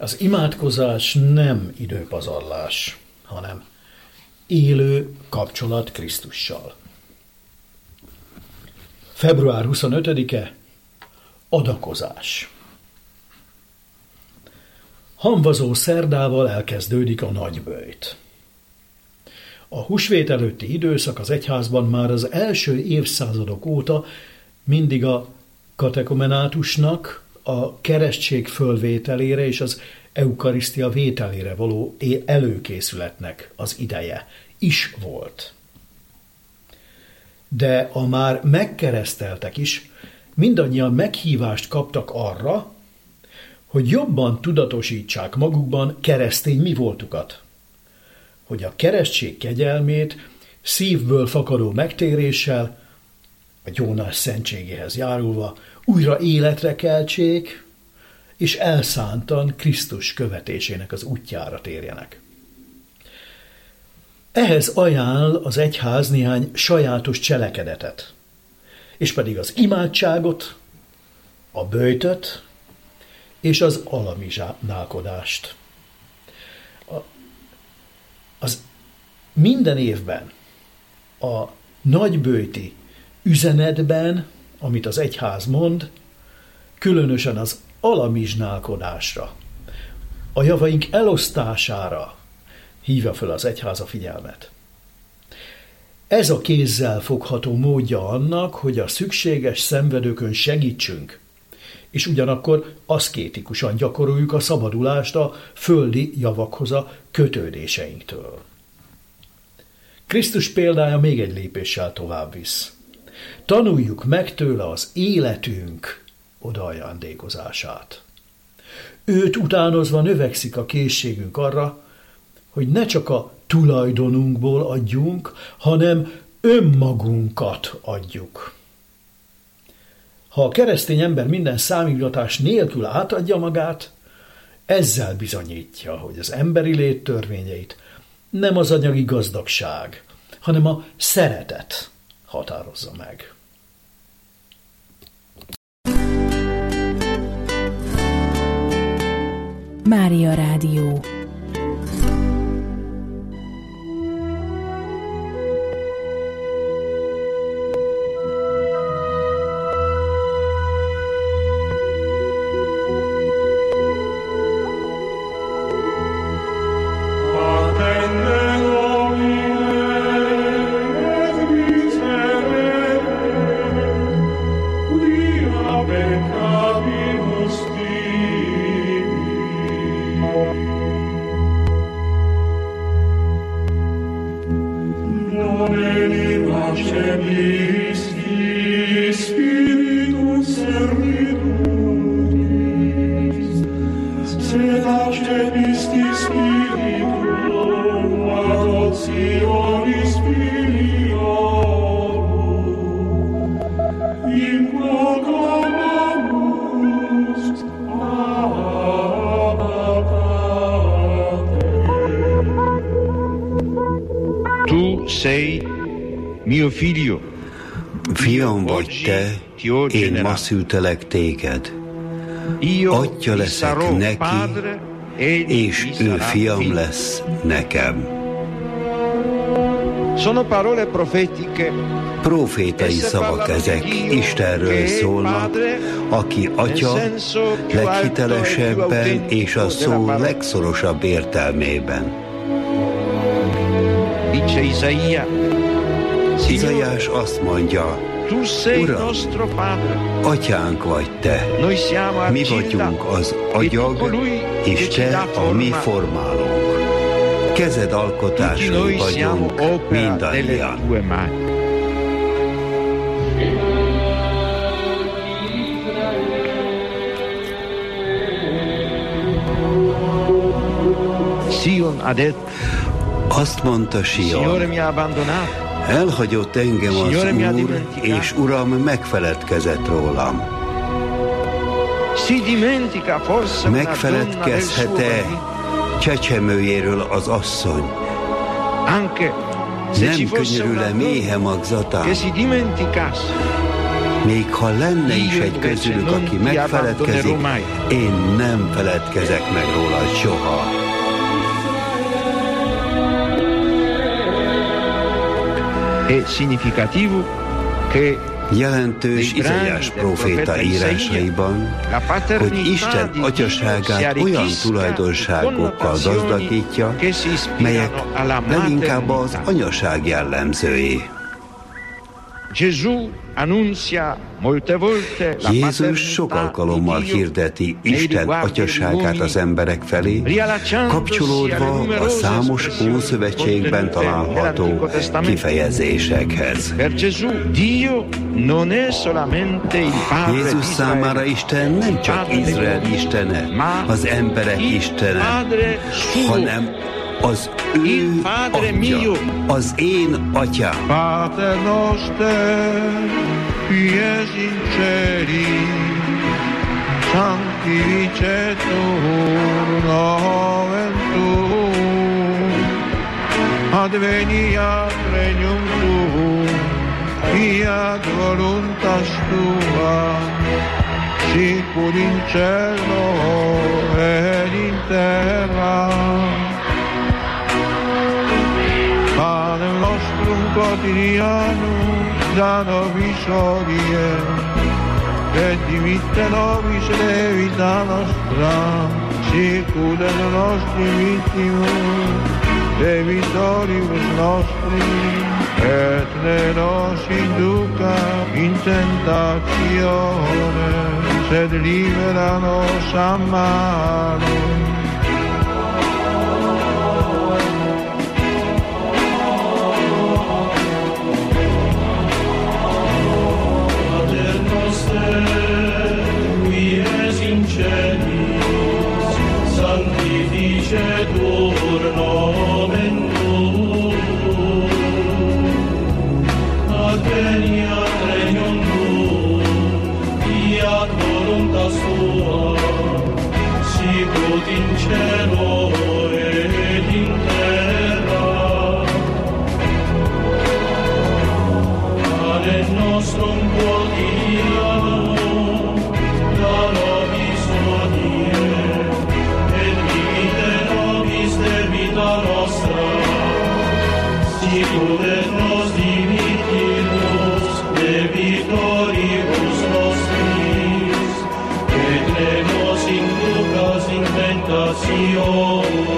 Az imádkozás nem időpazarlás, hanem élő kapcsolat Krisztussal. Február 25-e, adakozás. Hamvazó szerdával elkezdődik a nagyböjt. A húsvét előtti időszak az egyházban már az első évszázadok óta mindig a katekumenátusnak, a keresztség fölvételére és az eukarisztia vételére való előkészületnek az ideje is volt. De a már megkereszteltek is mindannyian meghívást kaptak arra, hogy jobban tudatosítsák magukban keresztény mi voltukat, hogy a keresztség kegyelmét szívből fakadó megtéréssel, a gyónás szentségéhez járulva újra életre keltsék, és elszántan Krisztus követésének az útjára térjenek. Ehhez ajánl az egyház néhány sajátos cselekedetet, és pedig az imádságot, a böjtöt és az alamizsánálkodást. Az minden évben a nagyböjti üzenetben, amit az egyház mond, különösen az alamizsnálkodásra, a javaink elosztására hívja fel az egyház a figyelmet. Ez a kézzel fogható módja annak, hogy a szükséges szenvedőkön segítsünk, és ugyanakkor aszkétikusan gyakoroljuk a szabadulást a földi javakhoz a kötődéseinktől. Krisztus példája még egy lépéssel tovább visz. Tanuljuk meg tőle az életünk odaajándékozását. Őt utánozva növekszik a készségünk arra, hogy ne csak a tulajdonunkból adjunk, hanem önmagunkat adjuk. Ha a keresztény ember minden számítgatás nélkül átadja magát, ezzel bizonyítja, hogy az emberi lét törvényeit nem az anyagi gazdagság, hanem a szeretet határozza meg. Mária Rádió. Fiam vagy te, én ma szültelek téged. Atya leszek neki, és ő fiam lesz nekem. Profétai szavak ezek, Istenről szólnak, aki atya leghitelesebben és a szó legszorosabb értelmében. Izaiás azt mondja, Uram, atyánk vagy te, mi vagyunk az agyag, és te a mi formálónk. Kezed alkotásai vagyunk mindannyian. Azt mondta Sion, elhagyott engem az Úr, és Uram megfeledkezett rólam. Megfeledkezhet-e csecsemőjéről az asszony? Nem könyörül-e méhe magzatán? Még ha lenne is egy közülük, aki megfeledkezik, én nem feledkezek meg róla soha. È significativo che jelentős Izaiás próféta írásaiban, hogy Isten atyaságát olyan tulajdonságokkal gazdagítja, melyek leginkább az anyaság jellemzői. Jézus sok alkalommal hirdeti Isten atyaságát az emberek felé, kapcsolódva a számos Ószövetségben található kifejezésekhez. Jézus számára Isten nem csak Izrael istene, az emberek istene, hanem az ő atya, az én atyám. Pater noster, qui es in celi, sanctificetur nomen tuum, adveniat regnum tuum, fiat voluntas tua, sicur in cielo ed in terra. Panem nostrum quotidianum da nobis hodie, et dimitte nobis debita nostra, sicur et nostri vittimus debitoribus nostri, et ne nos induca in tentatione, sed libera nos a malo. Sanctificetur nomen tuum, adveniat regnum tuum, fiat voluntas tua, sicut in cielo et in terra. Panem nostrum quotidianum da nobis hodie, debita nostra, sicur et nos dimittimus debitoribus nostris, et ne nos inducas in tentationem,